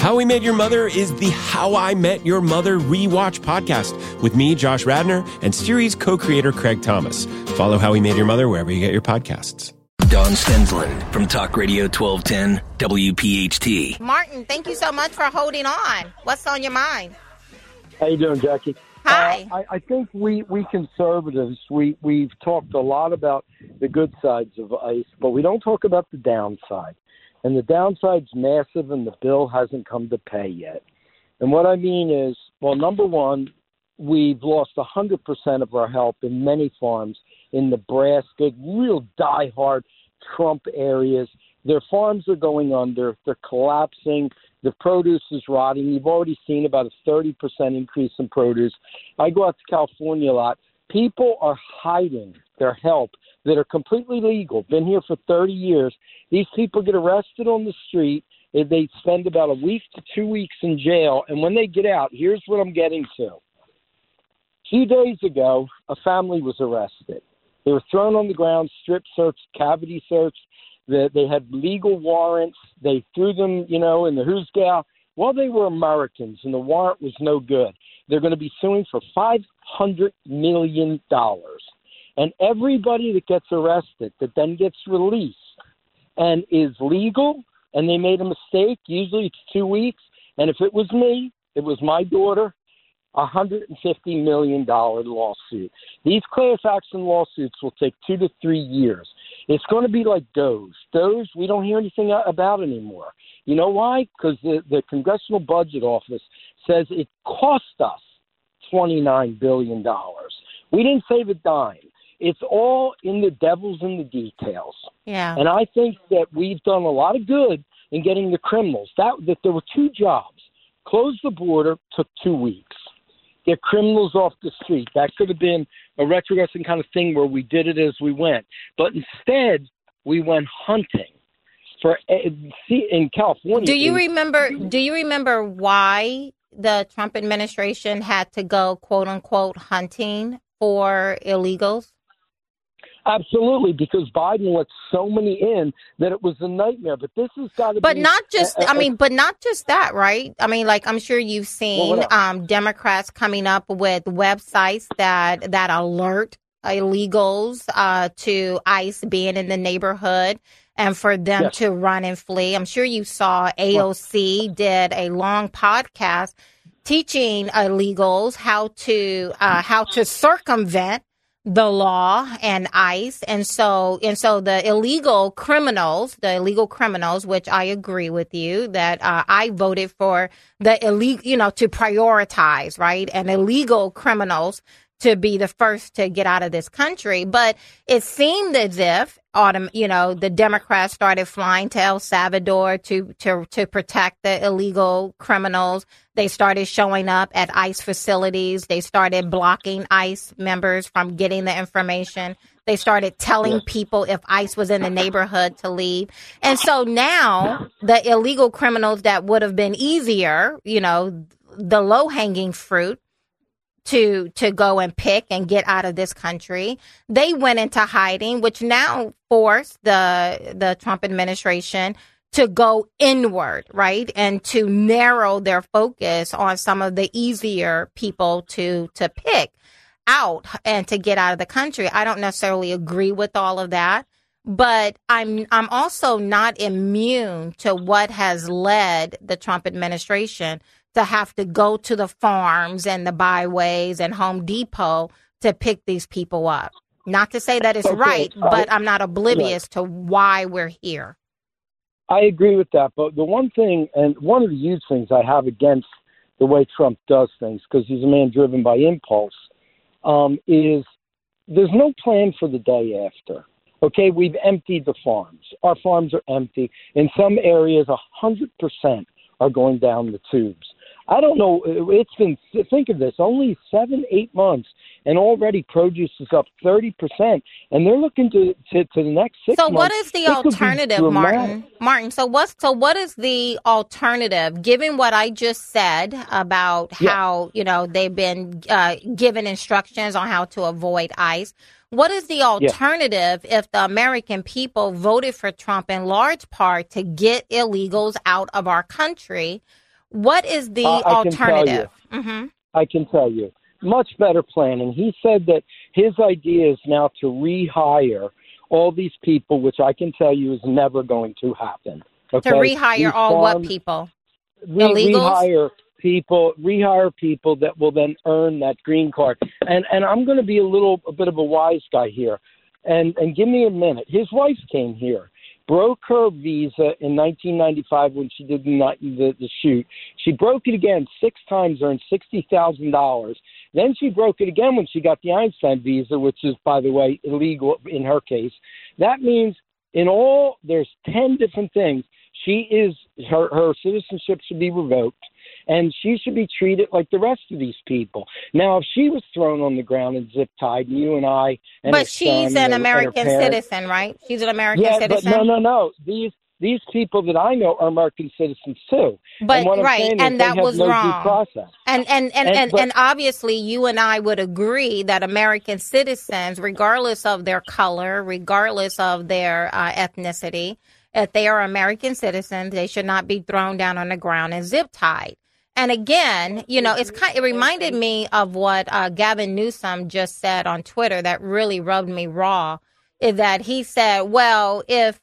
How We Met Your Mother is the How I Met Your Mother rewatch podcast with me, Josh Radnor, and series co-creator Craig Thomas. Follow How We Met Your Mother wherever you get your podcasts. Dawn Stensland from Talk Radio 1210 WPHT. Martin, thank you so much for holding on. What's on your mind? How you doing, Jackie? Hi. I think we conservatives, we've talked a lot about the good sides of ICE, but we don't talk about the downside. And the downside's massive, and the bill hasn't come to pay yet. And what I mean is, well, number one, we've lost 100% of our help in many farms in Nebraska, real diehard Trump areas. Their farms are going under. They're collapsing. The produce is rotting. You've already seen about a 30% increase in produce. I go out to California a lot. People are hiding their help that are completely legal, been here for 30 years. These people get arrested on the street. They spend about a week to 2 weeks in jail. And when they get out, here's what I'm getting to. A few days ago, a family was arrested. They were thrown on the ground, strip searched, cavity searched. They had legal warrants. They threw them, in the hoosgow. Well, they were Americans, and the warrant was no good. They're going to be suing for $500 million. And everybody that gets arrested that then gets released and is legal and they made a mistake, usually it's 2 weeks. And if it was me, it was my daughter, $150 million lawsuit. These class action lawsuits will take 2 to 3 years. It's going to be like Doge. Doge, we don't hear anything about anymore. You know why? Because the Congressional Budget Office says it cost us $29 billion. We didn't save a dime. It's all in the devil's in the details. Yeah. And I think that we've done a lot of good in getting the criminals. That there were two jobs. Close the border took 2 weeks. Get criminals off the street. That could have been a retrogressing kind of thing where we did it as we went. But instead, we went hunting. In California. Do you remember why the Trump administration had to go, quote unquote, hunting for illegals? Absolutely, because Biden let so many in that it was a nightmare. But this has got to be. But not just that, right? I mean, like, I'm sure you've seen Democrats coming up with websites that alert illegals to ICE being in the neighborhood and for them to run and flee. I'm sure you saw AOC did a long podcast teaching illegals how to circumvent the law and ICE. And so the illegal criminals, which I agree with you that I voted for the illegal, to prioritize, right? And illegal criminals to be the first to get out of this country. But it seemed as if the Democrats started flying to El Salvador to protect the illegal criminals. They started showing up at ICE facilities. They started blocking ICE members from getting the information. They started telling people if ICE was in the neighborhood to leave. And so now the illegal criminals that would have been easier, the low-hanging fruit, to go and pick and get out of this country. They went into hiding, which now forced the Trump administration to go inward, right? And to narrow their focus on some of the easier people to pick out and to get out of the country. I don't necessarily agree with all of that, but I'm also not immune to what has led the Trump administration to have to go to the farms and the byways and Home Depot to pick these people up. Not to say that it's right, but I'm not oblivious to why we're here. I agree with that. But the one thing, and one of the huge things I have against the way Trump does things, because he's a man driven by impulse, is there's no plan for the day after. Okay, we've emptied the farms. Our farms are empty. In some areas, 100% are going down the tubes. I don't know. It's been, think of this, only 7-8 months, and already produce is up 30%, and they're looking to the next 6 months. So what is the alternative, Martin? Martin, so what is the alternative, given what I just said about how, they've been given instructions on how to avoid ICE? What is the alternative if the American people voted for Trump in large part to get illegals out of our country? What is the alternative? I can tell you. Much better planning. He said that his idea is now to rehire all these people, which I can tell you is never going to happen. Okay? To rehire what people? Illegals? Rehire people that will then earn that green card. And I'm going to be a bit of a wise guy here. And give me a minute. His wife came here, broke her visa in 1995 when she did the shoot. She broke it again 6 times, earned $60,000. Then she broke it again when she got the Einstein visa, which is, by the way, illegal in her case. That means in all, there's 10 different things. Her citizenship should be revoked, and she should be treated like the rest of these people. Now, if she was thrown on the ground and zip-tied, and you and I and but she's an American citizen, right? She's an American citizen? But no. These people that I know are American citizens too. But and that was wrong. And obviously you and I would agree that American citizens, regardless of their color, regardless of their ethnicity, if they are American citizens, they should not be thrown down on the ground and zip tied. And again, it reminded me of what Gavin Newsom just said on Twitter that really rubbed me raw. Is that he said, why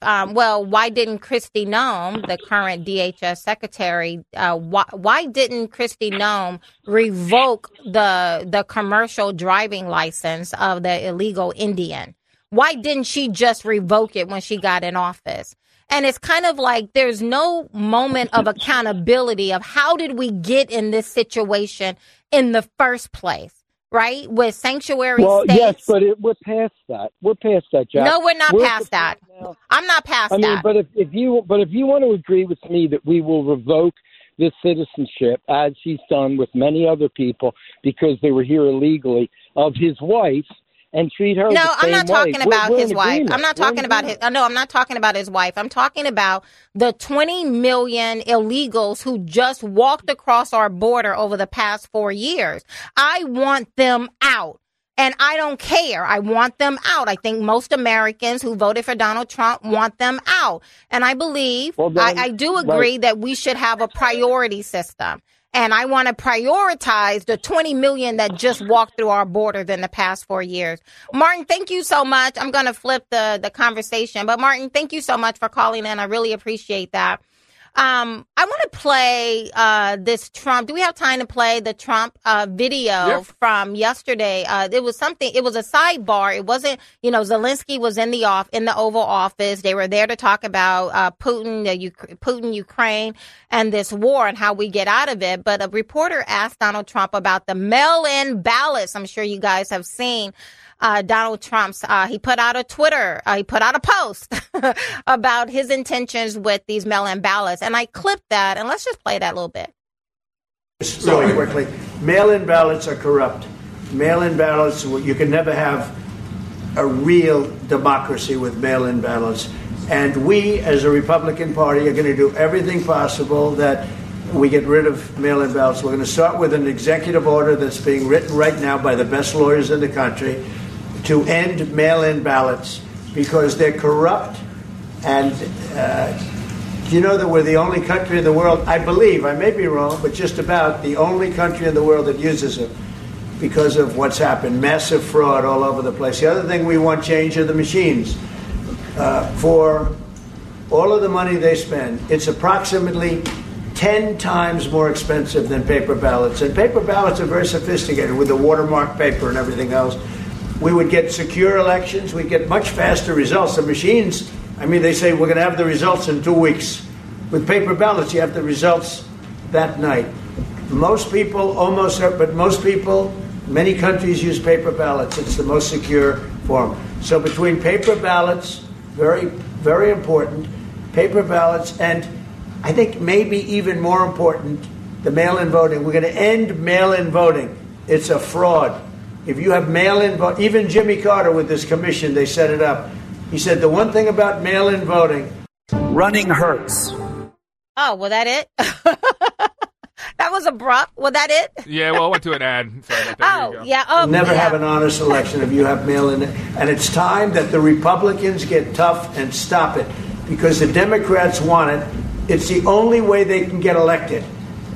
didn't Kristi Noem, the current DHS secretary, why didn't Kristi Noem revoke the commercial driving license of the illegal Indian? Why didn't she just revoke it when she got in office? And it's kind of like there's no moment of accountability of how did we get in this situation in the first place. Right? With sanctuary states. Yes, but we're past that. We're past that, Jack. No, we're not past that. I'm not past that. But if you want to agree with me that we will revoke this citizenship, as he's done with many other people because they were here illegally, of his wife, and treat her the same way. I'm not talking about his wife. I'm not talking about his. No, I'm not talking about his wife. I'm talking about the 20 million illegals who just walked across our border over the past 4 years. I want them out. And I don't care. I want them out. I think most Americans who voted for Donald Trump want them out. And I believe, I do agree that we should have a priority system. And I want to prioritize the 20 million that just walked through our borders in the past 4 years. Martin, thank you so much. I'm going to flip the conversation. But Martin, thank you so much for calling in. I really appreciate that. I want to play this Trump. Do we have time to play the Trump video from yesterday? It was a sidebar. It wasn't, Zelensky was in the Oval Office. They were there to talk about Putin, Ukraine, and this war and how we get out of it. But a reporter asked Donald Trump about the mail-in ballots. I'm sure you guys have seen. Donald Trump's, he put out a post about his intentions with these mail-in ballots. And I clipped that, and let's just play that a little bit. Really quickly, mail-in ballots are corrupt. Mail-in ballots, you can never have a real democracy with mail-in ballots. And we, as a Republican Party, are going to do everything possible that we get rid of mail-in ballots. We're going to start with an executive order that's being written right now by the best lawyers in the country to end mail-in ballots because they're corrupt. And you know that we're the only country in the world, I believe, I may be wrong, but just about the only country in the world that uses them because of what's happened. Massive fraud all over the place. The other thing we want change are the machines. For all of the money they spend, it's approximately 10 times more expensive than paper ballots. And paper ballots are very sophisticated with the watermark paper and everything else. We would get secure elections. We'd get much faster results. The machines, they say we're going to have the results in 2 weeks. With paper ballots, you have the results that night. Most people, many countries use paper ballots. It's the most secure form. So between paper ballots, very, very important, paper ballots, and I think maybe even more important, the mail-in voting. We're going to end mail-in voting. It's a fraud. If you have mail-in vote, even Jimmy Carter with this commission, they set it up. He said the one thing about mail-in voting, running hurts. Oh, was that it? That was abrupt. Was that it? Yeah, well, I went to an ad. Sorry about that. Yeah. Never have an honest election if you have mail-in. And it's time that the Republicans get tough and stop it because the Democrats want it. It's the only way they can get elected.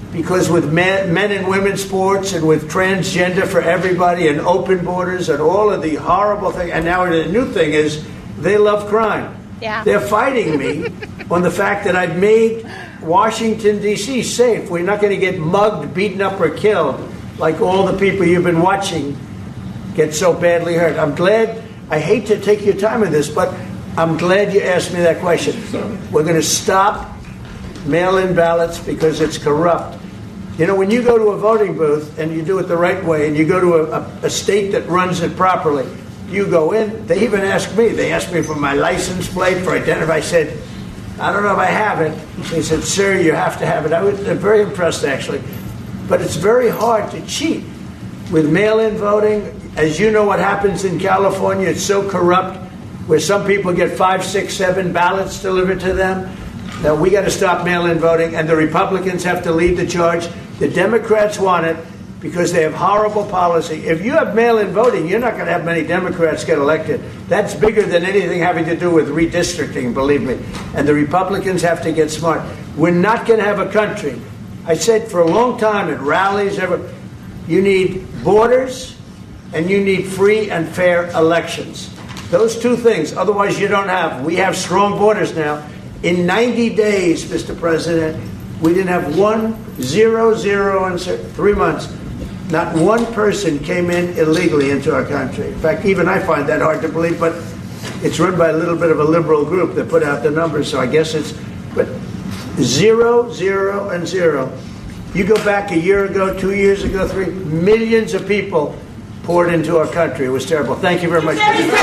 because with men and women's sports and with transgender for everybody and open borders and all of the horrible things, and now the new thing is they love crime. Yeah. They're fighting me on the fact that I've made Washington, D.C. safe. We're not going to get mugged, beaten up, or killed like all the people you've been watching get so badly hurt. I'm glad. I hate to take your time in this, but I'm glad you asked me that question. We're going to stop mail-in ballots because it's corrupt. You know, when you go to a voting booth and you do it the right way and you go to a state that runs it properly, you go in. They even ask me. They asked me for my license plate, for identity. I said, I don't know if I have it. They said, sir, you have to have it. I was very impressed, actually. But it's very hard to cheat with mail-in voting. As you know what happens in California, it's so corrupt, where some people get 5, 6, 7 ballots delivered to them. Now, we got to stop mail-in voting, and the Republicans have to lead the charge. The Democrats want it because they have horrible policy. If you have mail-in voting, you're not going to have many Democrats get elected. That's bigger than anything having to do with redistricting, believe me. And the Republicans have to get smart. We're not going to have a country. I said for a long time at rallies, you need borders and you need free and fair elections. Those two things. Otherwise, you don't have. We have strong borders now. In 90 days, Mr. President, we didn't have 0 in 3 months. Not one person came in illegally into our country. In fact, even I find that hard to believe, but it's run by a little bit of a liberal group that put out the numbers, so I guess it's, but 0, 0, and 0. You go back a year ago, 2 years ago, 3, millions of people poured into our country. It was terrible. Thank you very much.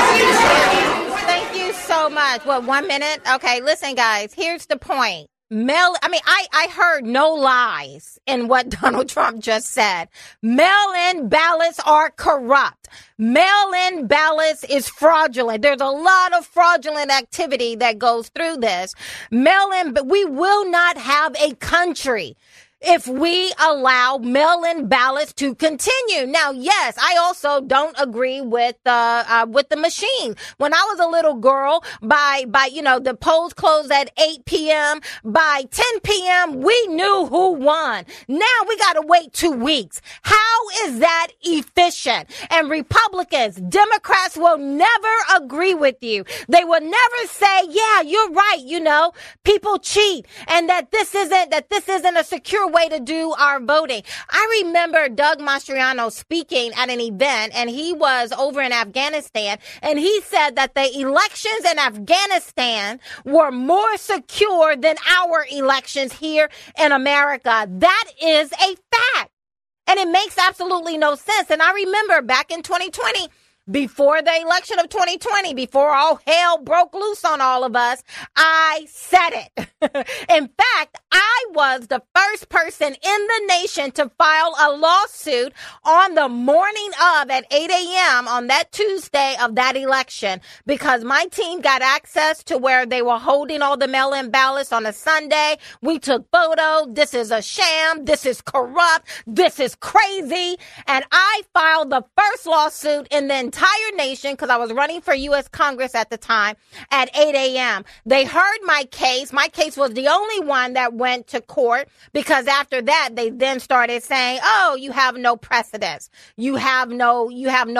Thank you so much. What, 1 minute? Okay, listen, guys, here's the point. I heard no lies in what Donald Trump just said. Mail-in ballots are corrupt. Mail-in ballots is fraudulent. There's a lot of fraudulent activity that goes through this. Mail-in, but we will not have a country if we allow mail-in ballots to continue. Now, yes, I also don't agree with the machine. When I was a little girl, by the polls closed at 8 p.m. By 10 p.m., we knew who won. Now we got to wait 2 weeks. How is that efficient? And Republicans, Democrats will never agree with you. They will never say, yeah, you're right. People cheat, and that this isn't a secure way to do our voting. I remember Doug Mastriano speaking at an event, and he was over in Afghanistan, and he said that the elections in Afghanistan were more secure than our elections here in America. That is a fact. And it makes absolutely no sense. And I remember back in 2020, before the election of 2020, before all hell broke loose on all of us, I said it. In fact, I was the first person in the nation to file a lawsuit on the morning of at 8 a.m. on that Tuesday of that election, because my team got access to where they were holding all the mail-in ballots on a Sunday. We took photos. This is a sham. This is corrupt. This is crazy. And I filed the first lawsuit in the entire nation, because I was running for U.S. Congress at the time, at 8 a.m. They heard my case. My case was the only one that went to court, because after that, they then started saying, oh, you have no precedence. You have no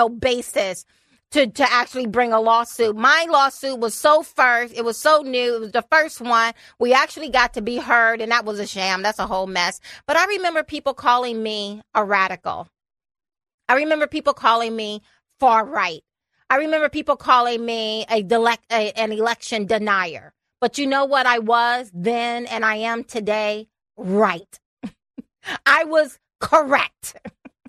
basis to actually bring a lawsuit. My lawsuit was it was so new. It was the first one. We actually got to be heard, and that was a sham. That's a whole mess. But I remember people calling me a radical. I remember people calling me far right. I remember people calling me an election denier. But you know what I was then and I am today? Right. I was correct.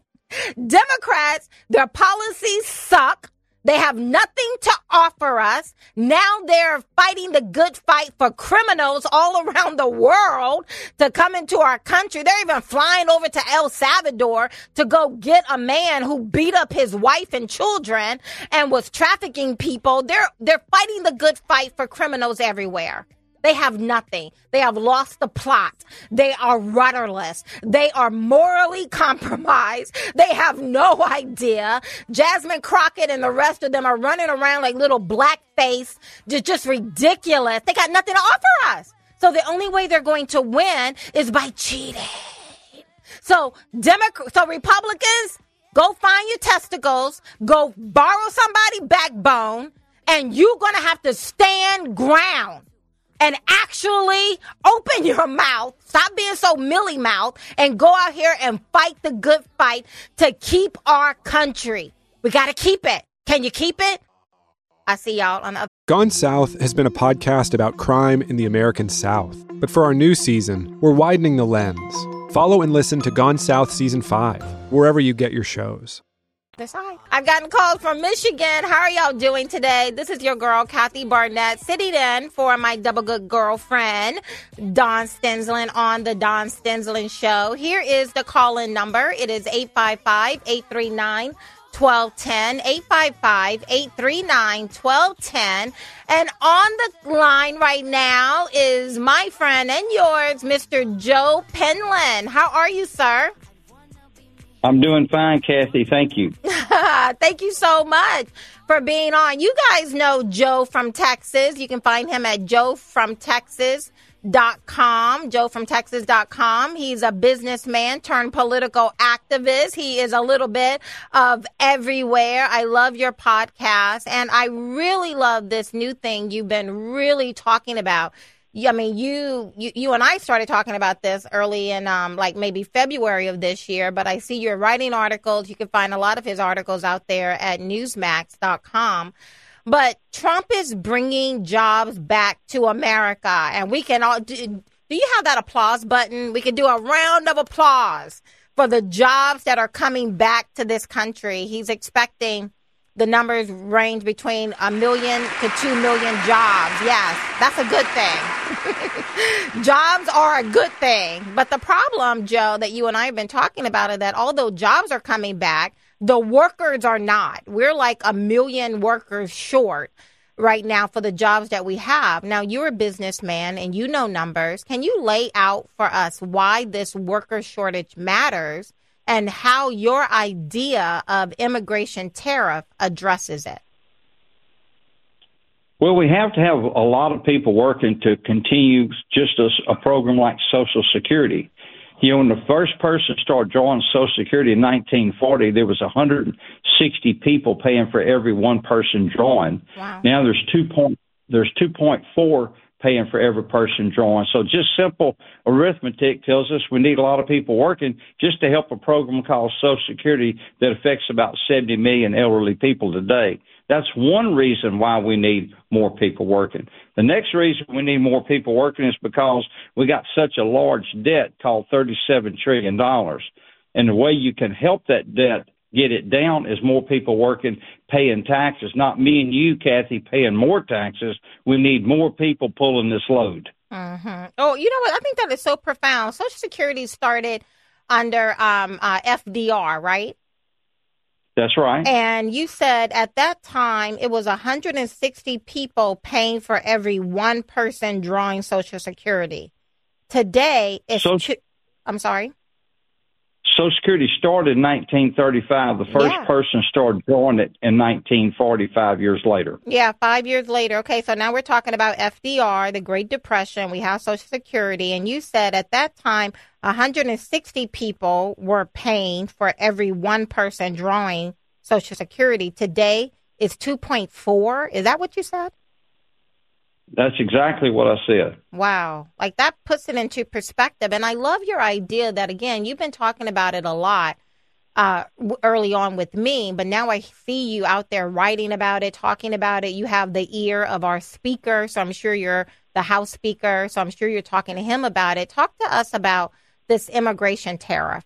Democrats, their policies suck. They have nothing to offer us. Now they're fighting the good fight for criminals all around the world to come into our country. They're even flying over to El Salvador to go get a man who beat up his wife and children and was trafficking people. They're fighting the good fight for criminals everywhere. They have nothing. They have lost the plot. They are rudderless. They are morally compromised. They have no idea. Jasmine Crockett and the rest of them are running around like little blackface, just ridiculous. They got nothing to offer us. So the only way they're going to win is by cheating. So Republicans, go find your testicles, go borrow somebody's backbone, and you're going to have to stand ground and actually open your mouth, stop being so mealy-mouthed, and go out here and fight the good fight to keep our country. We got to keep it. Can you keep it? I see y'all on the other. Gone South has been a podcast about crime in the American South. But for our new season, we're widening the lens. Follow and listen to Gone South Season 5, wherever you get your shows. That's right. I've gotten calls from Michigan. How are y'all doing today? This is your girl, Kathy Barnett, sitting in for my double good girlfriend, Dawn Stensland, on the Dawn Stensland Show. Here is the call-in number. It is 855-839-1210, 855-839-1210. And on the line right now is my friend and yours, Mr. Joe Penland. How are you, sir? I'm doing fine, Kathy. Thank you. Thank you so much for being on. You guys know Joe from Texas. You can find him at joefromtexas.com, joefromtexas.com. He's a businessman turned political activist. He is a little bit of everywhere. I love your podcast, and I really love this new thing you've been really talking about. I mean, you and I started talking about this early in like maybe February of this year, but I see you're writing articles. You can find a lot of his articles out there at newsmax.com. But Trump is bringing jobs back to America, and we can all do you have that applause button? We can do a round of applause for the jobs that are coming back to this country. He's expecting the numbers range between 1 million to 2 million jobs. Yes, that's a good thing. Jobs are a good thing. But the problem, Joe, that you and I have been talking about is that although jobs are coming back, the workers are not. We're like 1 million workers short right now for the jobs that we have. Now, you're a businessman and you know numbers. Can you lay out for us why this worker shortage matters and how your idea of immigration tariff addresses it? Well, we have to have a lot of people working to continue just a program like Social Security. You know, when the first person started drawing Social Security in 1940, there was 160 people paying for every one person drawing. Wow. Now there's 2.4 paying for every person drawing. So just simple arithmetic tells us we need a lot of people working just to help a program called Social Security that affects about 70 million elderly people today. That's one reason why we need more people working. The next reason we need more people working is because we got such a large debt called $37 trillion. And the way you can help that debt get it down is more people working, paying taxes. Not me and you, Kathy, paying more taxes. We need more people pulling this load. Mm-hmm. Oh, you know what? I think that is so profound. Social Security started under FDR, right? That's right. And you said at that time it was 160 people paying for every one person drawing Social Security. Today, it's I'm sorry? Social Security started in 1935. The first person started drawing it in 1940, 5 years later. Yeah, 5 years later. Okay, so now we're talking about FDR, the Great Depression. We have Social Security. And you said at that time, 160 people were paying for every one person drawing Social Security. Today, it's 2.4. Is that what you said? That's exactly what I said. Wow. Like that puts it into perspective. And I love your idea that, again, you've been talking about it a lot early on with me, but now I see you out there writing about it, talking about it. You have the ear of our speaker, so I'm sure you're the House Speaker, so I'm sure you're talking to him about it. Talk to us about this immigration tariff.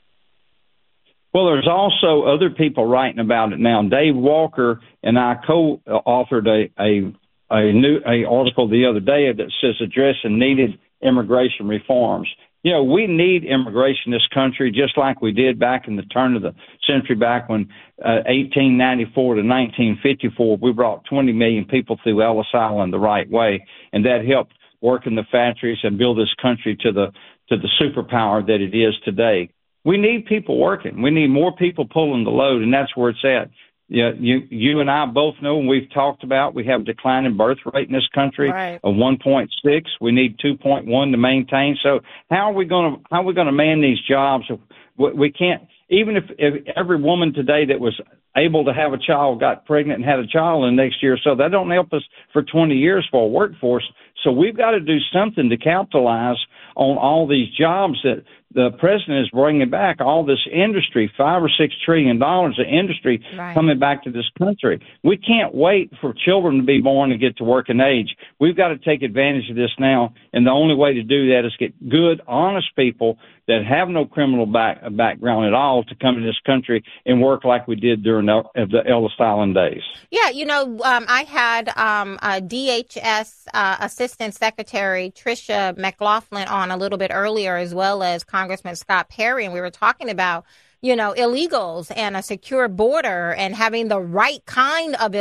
Well, there's also other people writing about it now. Dave Walker and I co-authored a article the other day that says addressing needed immigration reforms. You know, we need immigration in this country just like we did back in the turn of the century, back when 1894 to 1954, we brought 20 million people through Ellis Island the right way, and that helped work in the factories and build this country to the superpower that it is today. We need people working. We need more people pulling the load, and that's where it's at. you and I both know, and we've talked about, we have a declining birth rate in this country of 1.6. We need 2.1 to maintain. So how are we going to man these jobs? We can't. Even if every woman today that was able to have a child got pregnant and had a child in the next year or so, that don't help us for 20 years for a workforce. So we've got to do something to capitalize on all these jobs that the president is bringing back, all this industry, $5 or $6 trillion of industry coming back to this country. We can't wait for children to be born and get to working age. We've got to take advantage of this now, and the only way to do that is get good, honest people that have no criminal background at all to come to this country and work like we did during the Ellis Island days. Yeah, I had DHS Assistant Secretary Tricia McLaughlin on a little bit earlier, as well as Congressman Scott Perry, and we were talking about, illegals and a secure border and having the right kind of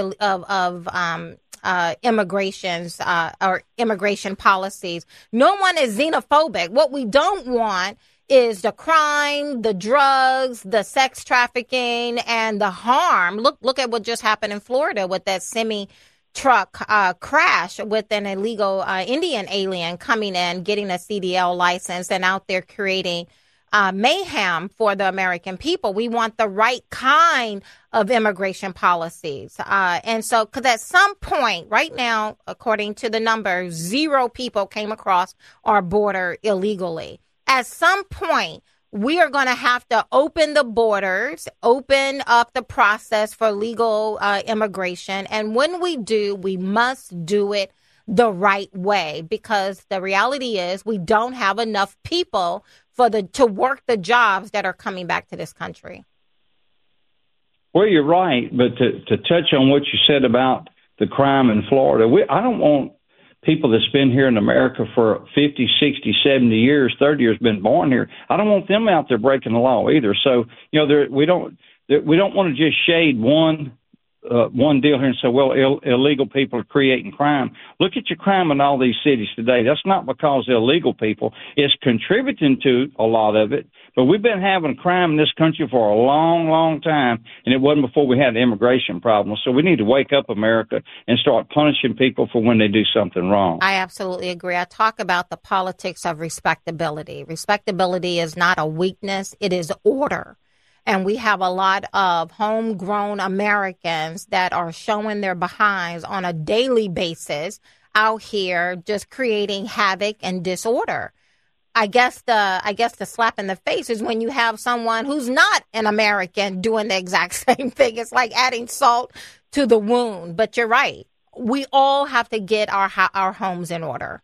immigrations or immigration policies. No one is xenophobic. What we don't want is the crime, the drugs, the sex trafficking, and the harm. Look at what just happened in Florida with that semi-truck crash with an illegal Indian alien coming in, getting a CDL license, and out there creating mayhem for the American people. We want the right kind of immigration policies. And so, because at some point, right now, according to the numbers, 0 people came across our border illegally. At some point, we are going to have to open the borders, open up the process for legal immigration. And when we do, we must do it the right way, because the reality is we don't have enough people to work the jobs that are coming back to this country. Well, you're right. But to touch on what you said about the crime in Florida, I don't want people that's been here in America for 50, 60, 70 years, 30 years, been born here. I don't want them out there breaking the law either. So, we don't want to just shade one deal here and say, well, illegal people are creating crime. Look at your crime in all these cities today. That's not because they're illegal people. It's contributing to a lot of it. But we've been having crime in this country for a long, long time, and it wasn't before we had the immigration problem. So we need to wake up, America, and start punishing people for when they do something wrong. I absolutely agree. I talk about the politics of respectability. Respectability is not a weakness. It is order. And we have a lot of homegrown Americans that are showing their behinds on a daily basis out here, just creating havoc and disorder. I guess the slap in the face is when you have someone who's not an American doing the exact same thing. It's like adding salt to the wound. But you're right. We all have to get our homes in order.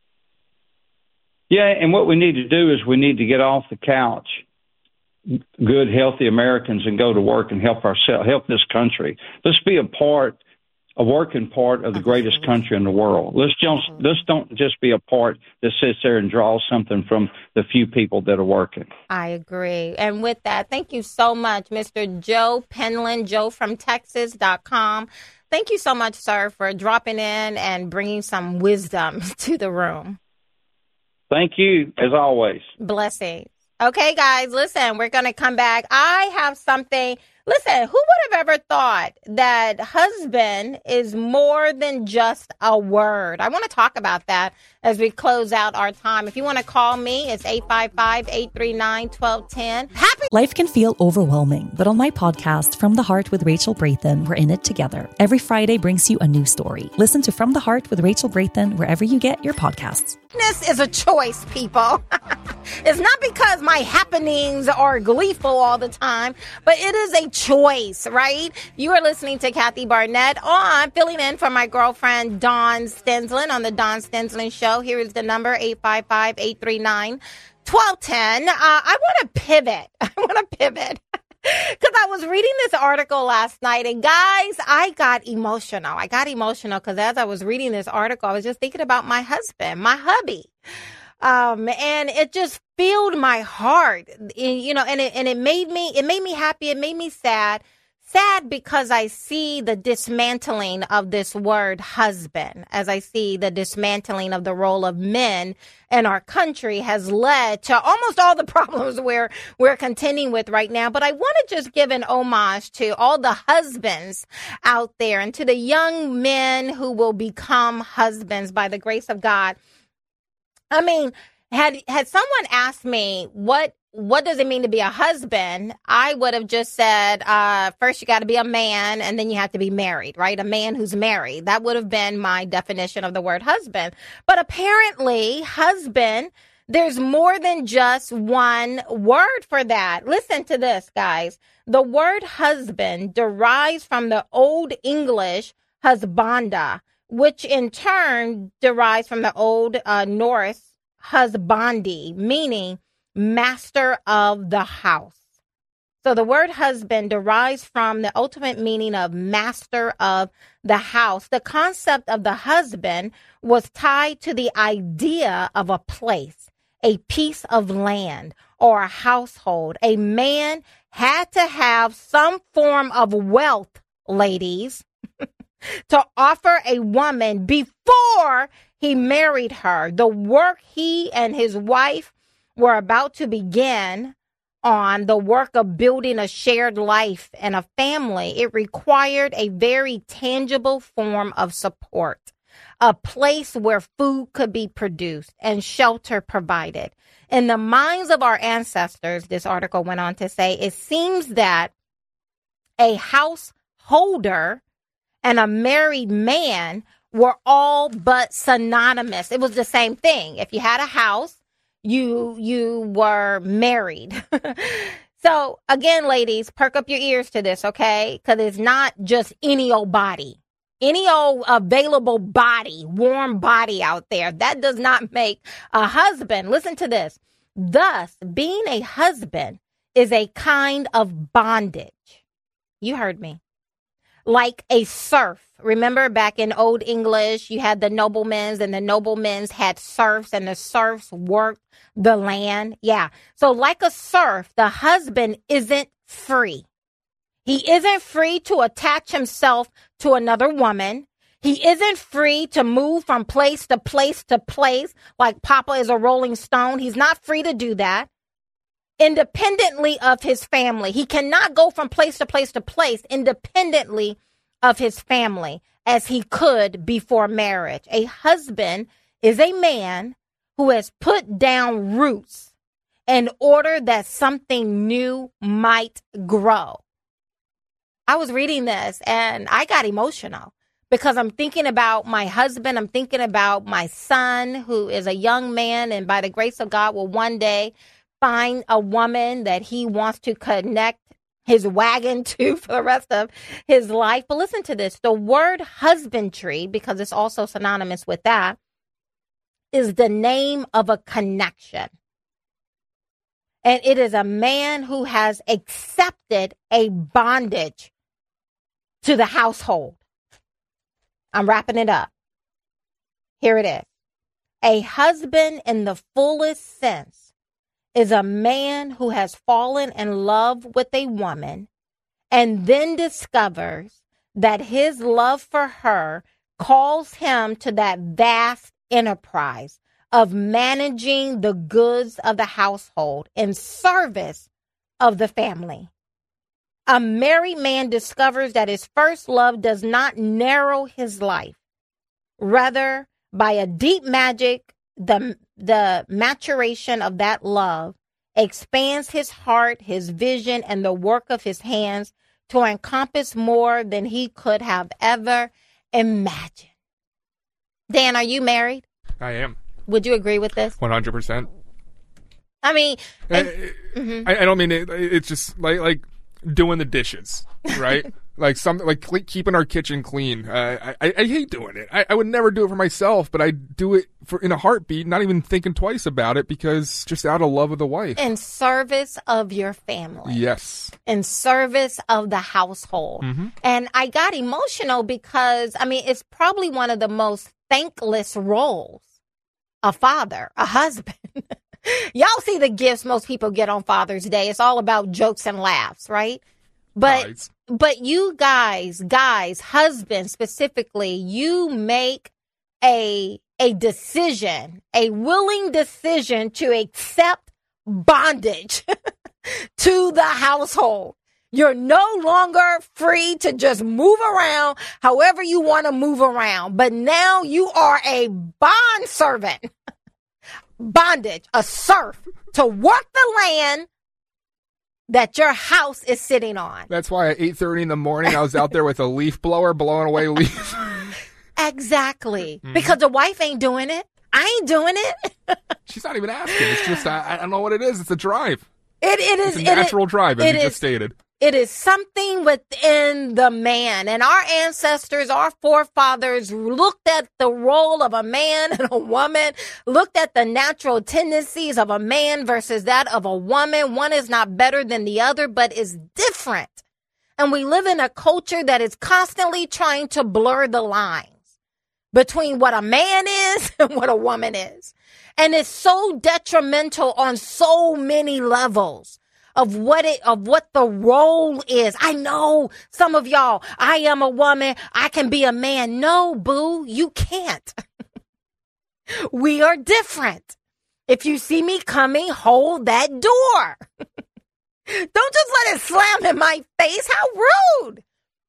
Yeah, and what we need to do is we need to get off the couch, good, healthy Americans, and go to work and help ourselves, help this country. Let's be a working part of the greatest country in the world. Let's don't just be a part that sits there and draws something from the few people that are working. I agree. And with that, thank you so much, Mr. Joe Penland, joefromtexas.com. Thank you so much, sir, for dropping in and bringing some wisdom to the room. Thank you, as always. Blessings. Okay, guys, listen, we're going to come back. I have something. Listen, who would have ever thought that husband is more than just a word? I want to talk about that as we close out our time. If you want to call me, it's 855-839-1210. Life can feel overwhelming, but on my podcast, From the Heart with Rachel Brathen, we're in it together. Every Friday brings you a new story. Listen to From the Heart with Rachel Brathen wherever you get your podcasts. This is a choice, people. It's not because my happenings are gleeful all the time, but it is a choice, right? You are listening to Kathy Barnett filling in for my girlfriend, Dawn Stensland, on the Dawn Stensland Show. Here is the number, 855-839-1210. I want to pivot. Because I was reading this article last night, and guys, I got emotional. Because as I was reading this article, I was just thinking about my husband, my hubby. And it just filled my heart, and it made me happy. It made me sad sad because I see the dismantling of this word husband, as I see the dismantling of the role of men in our country has led to almost all the problems we're contending with right now. But I want to just give an homage to all the husbands out there and to the young men who will become husbands by the grace of God. I mean, had someone asked me what does it mean to be a husband, I would have just said, first you got to be a man and then you have to be married, right? A man who's married. That would have been my definition of the word husband. But apparently, husband, there's more than just one word for that. Listen to this, guys. The word husband derives from the Old English husbanda, which in turn derives from the Old Norse husbandi, meaning master of the house. So the word husband derives from the ultimate meaning of master of the house. The concept of the husband was tied to the idea of a place, a piece of land, or a household. A man had to have some form of wealth, ladies, to offer a woman before he married her. The work he and his wife were about to begin on, the work of building a shared life and a family, it required a very tangible form of support, a place where food could be produced and shelter provided. In the minds of our ancestors, this article went on to say, it seems that a householder and a married man were all but synonymous. It was the same thing. If you had a house, you were married. So again, ladies, perk up your ears to this, okay? Because it's not just any old body, any old available body, warm body out there. That does not make a husband. Listen to this. Thus, being a husband is a kind of bondage. You heard me. Like a serf. Remember back in Old English, you had the noblemen and the noblemen had serfs and the serfs worked the land. Yeah. So like a serf, the husband isn't free. He isn't free to attach himself to another woman. He isn't free to move from place to place to place like Papa is a rolling stone. He's not free to do that independently of his family. He cannot go from place to place to place independently of his family as he could before marriage. A husband is a man who has put down roots in order that something new might grow. I was reading this and I got emotional because I'm thinking about my husband. I'm thinking about my son, who is a young man and by the grace of God will one day find a woman that he wants to connect his wagon to for the rest of his life. But listen to this. The word husbandry, because it's also synonymous with that, is the name of a connection. And it is a man who has accepted a bondage to the household. I'm wrapping it up. Here it is. A husband in the fullest sense is a man who has fallen in love with a woman and then discovers that his love for her calls him to that vast enterprise of managing the goods of the household in service of the family. A married man discovers that his first love does not narrow his life. Rather, by a deep magic, the maturation of that love expands his heart, his vision, and the work of his hands to encompass more than he could have ever imagined. Dan, are you married? I am. Would you agree with this? 100%. I mean, I don't mean it. It's just like doing the dishes, right? Like something like keeping our kitchen clean. I hate doing it. I would never do it for myself, but I do it in a heartbeat, not even thinking twice about it, because just out of love of the wife. In service of your family. Yes. In service of the household. Mm-hmm. And I got emotional because, I mean, it's probably one of the most thankless roles. A father, a husband. Y'all see the gifts most people get on Father's Day. It's all about jokes and laughs, right? But But you guys, husbands specifically, you make a decision, a willing decision to accept bondage to the household. You're no longer free to just move around however you want to move around. But now you are a bond servant, bondage, a serf to work the land that your house is sitting on. That's why at 8:30 in the morning, I was out there with a leaf blower blowing away leaves. Exactly. Mm-hmm. Because the wife ain't doing it. I ain't doing it. She's not even asking. It's just, I don't know what it is. It's a drive. It is. It's a natural drive, as you just stated. It is something within the man. And our ancestors, our forefathers looked at the role of a man and a woman, looked at the natural tendencies of a man versus that of a woman. One is not better than the other, but is different. And we live in a culture that is constantly trying to blur the lines between what a man is and what a woman is. And it's so detrimental on so many levels of what the role is. I know some of y'all, I am a woman, I can be a man. No, boo, you can't. We are different. If you see me coming, hold that door. Don't just let it slam in my face. How rude.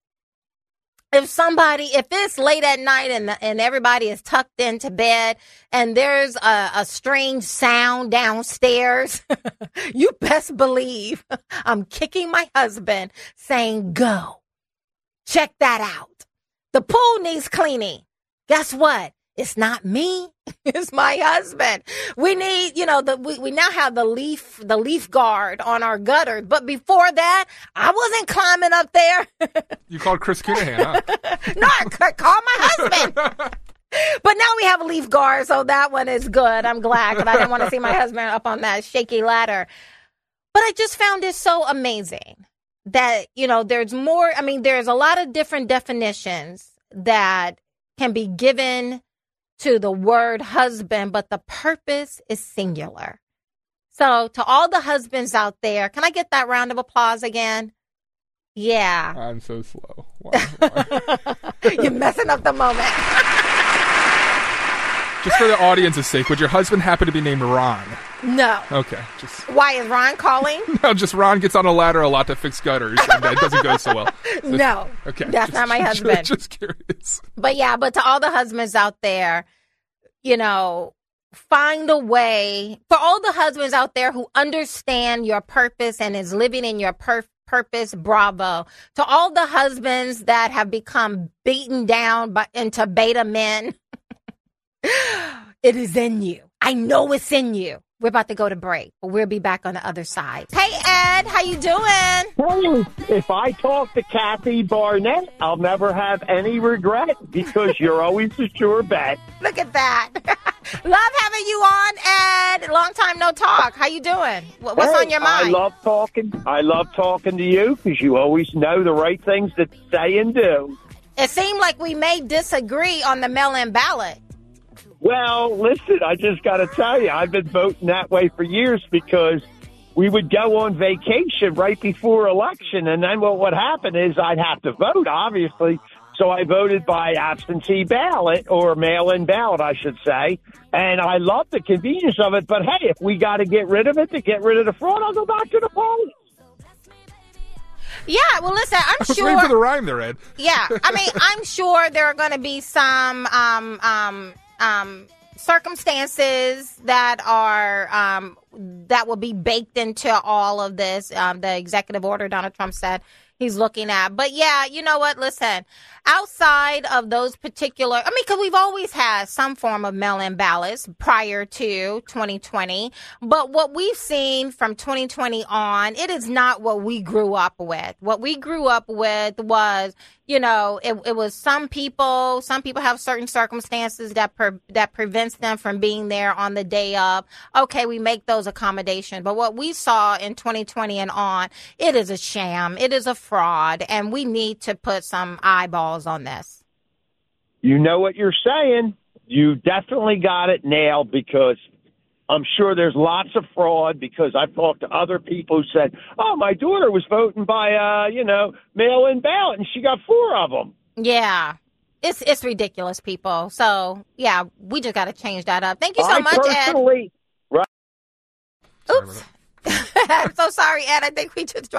If it's late at night and everybody is tucked into bed and there's a strange sound downstairs, you best believe I'm kicking my husband saying, go. Check that out. The pool needs cleaning. Guess what? It's not me. It's my husband. We need, we now have the leaf guard on our gutters. But before that, I wasn't climbing up there. You called Chris Cunahan, huh? No, I called my husband. But now we have a leaf guard, so that one is good. I'm glad, because I didn't want to see my husband up on that shaky ladder. But I just found it so amazing that, there's more. I mean, there's a lot of different definitions that can be given to the word husband, but the purpose is singular. So to all the husbands out there, can I get that round of applause again? Yeah. I'm so slow. Why? You're messing up the moment. Just for the audience's sake, would your husband happen to be named Ron? No. Okay. Why is Ron calling? No, just Ron gets on a ladder a lot to fix gutters, and it doesn't go so well. No. Okay. That's not my husband. Just curious. But to all the husbands out there, find a way. For all the husbands out there who understand your purpose and is living in your purpose, bravo. To all the husbands that have become beaten down into beta men, it is in you. I know it's in you. We're about to go to break, but we'll be back on the other side. Hey, Ed, how you doing? Hey, if I talk to Kathy Barnett, I'll never have any regret because you're always a sure bet. Look at that. Love having you on, Ed. Long time no talk. How you doing? What's on your mind? I love talking to you because you always know the right things to say and do. It seemed like we may disagree on the mail-in ballot. Well, listen, I just got to tell you, I've been voting that way for years because we would go on vacation right before election, and then what would happen is I'd have to vote, obviously. So I voted by absentee ballot, or mail-in ballot, I should say. And I love the convenience of it. But, hey, if we got to get rid of it to get rid of the fraud, I'll go back to the polls. Yeah, well, listen, I'm sure. Waiting for the rhyme there, Ed. Yeah, I mean, I'm sure there are going to be some circumstances that are that will be baked into all of this. The executive order Donald Trump said he's looking at. But yeah, you know what? Listen, outside of those particular, because we've always had some form of mail-in ballots prior to 2020. But what we've seen from 2020 on, it is not what we grew up with. What we grew up with was, it was some people have certain circumstances that prevents them from being there on the day of. Okay, we make those accommodations. But what we saw in 2020 and on, it is a sham. It is a fraud. And we need to put some eyeballs on this. You know what you're saying. You definitely got it nailed because I'm sure there's lots of fraud because I've talked to other people who said, oh, my daughter was voting by, mail-in ballot, and she got 4 of them. Yeah. It's ridiculous, people. So, yeah, we just got to change that up. Thank you so much, Ed. Right. Oops. I'm so sorry, Ed. I think we just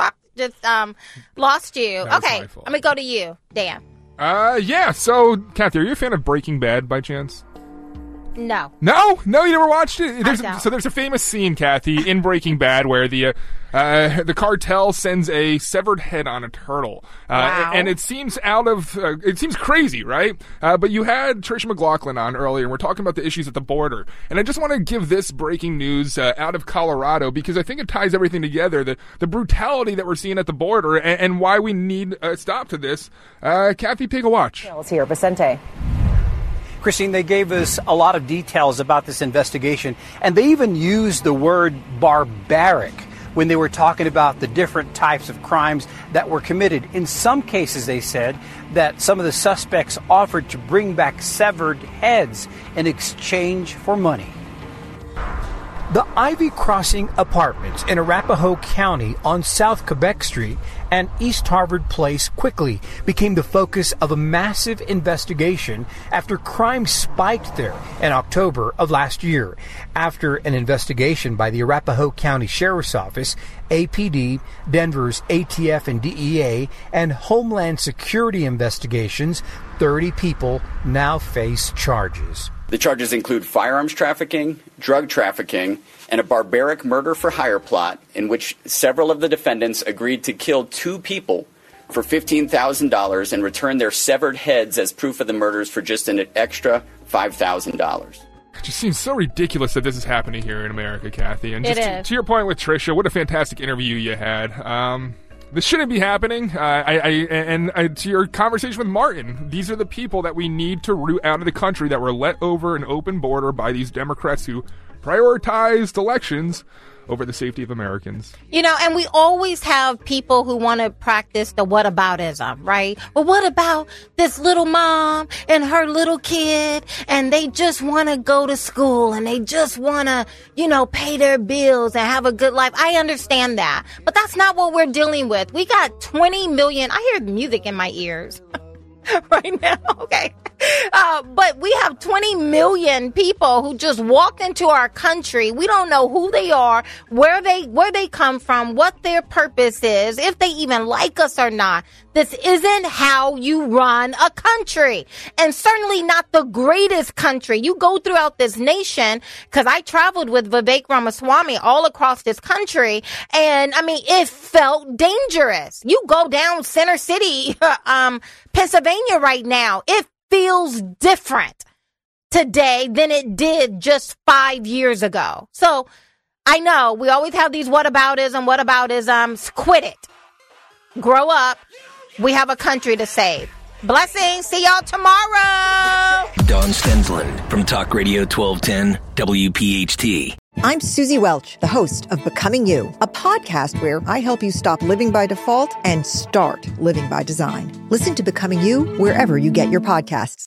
lost you. Okay, I'm going to go to you, Dan. Yeah. So, Kathy, are you a fan of Breaking Bad by chance? No. No, you never watched it. I don't. There's a famous scene, Kathy, in Breaking Bad where the cartel sends a severed head on a turtle, and it seems crazy, right? But you had Tricia McLaughlin on earlier, and we're talking about the issues at the border, and I just want to give this breaking news out of Colorado because I think it ties everything together: the brutality that we're seeing at the border and why we need a stop to this. Kathy, take a watch. Here, Vicente. Christine, they gave us a lot of details about this investigation, and they even used the word barbaric when they were talking about the different types of crimes that were committed. In some cases, they said that some of the suspects offered to bring back severed heads in exchange for money. The Ivy Crossing Apartments in Arapahoe County on South Quebec Street and East Harvard Place quickly became the focus of a massive investigation after crime spiked there in October of last year. After an investigation by the Arapahoe County Sheriff's Office, APD, Denver's ATF and DEA, and Homeland Security investigations, 30 people now face charges. The charges include firearms trafficking, drug trafficking, and a barbaric murder-for-hire plot in which several of the defendants agreed to kill 2 people for $15,000 and return their severed heads as proof of the murders for just an extra $5,000. It just seems so ridiculous that this is happening here in America, Kathy. And just to your point with Tricia, what a fantastic interview you had. This shouldn't be happening. To your conversation with Martin, these are the people that we need to root out of the country that were let over an open border by these Democrats who prioritized elections over the safety of Americans. And we always have people who want to practice the whataboutism, right? Well, what about this little mom and her little kid, and they just want to go to school and they just want to, pay their bills and have a good life. I understand that, but that's not what we're dealing with. We got 20 million. I hear music in my ears right now. Okay. But we have 20 million people who just walked into our country. We don't know who they are, where they come from, what their purpose is, if they even like us or not. This isn't how you run a country, and certainly not the greatest country. You go throughout this nation, because I traveled with Vivek Ramaswamy all across this country, and it felt dangerous. You go down Center City, Pennsylvania right now. It feels different today than it did just 5 years ago. So I know we always have these whataboutisms. Quit it. Grow up. We have a country to save. Blessings. See y'all tomorrow. Dawn Stensland from Talk Radio 1210 WPHT. I'm Susie Welch, the host of Becoming You, a podcast where I help you stop living by default and start living by design. Listen to Becoming You wherever you get your podcasts.